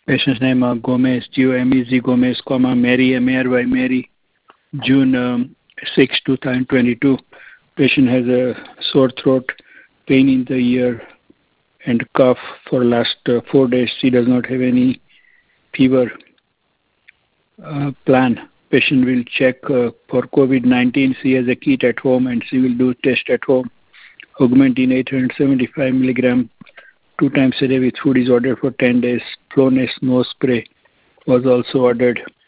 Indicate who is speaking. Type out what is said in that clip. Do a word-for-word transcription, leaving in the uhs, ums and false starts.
Speaker 1: Patient's name uh, Gomez, G O M E Z Gomez, comma, Mary, M A R Y, Mary, June um, sixth, twenty twenty-two. Patient has a sore throat, pain in the ear, and cough for last uh, four days. She does not have any fever. Uh, plan. Patient will check uh, for COVID nineteen. She has a kit at home and she will do test at home. Augmentin eight hundred seventy-five milligram two times a day with food is ordered for ten days. Flonase nose spray was also ordered.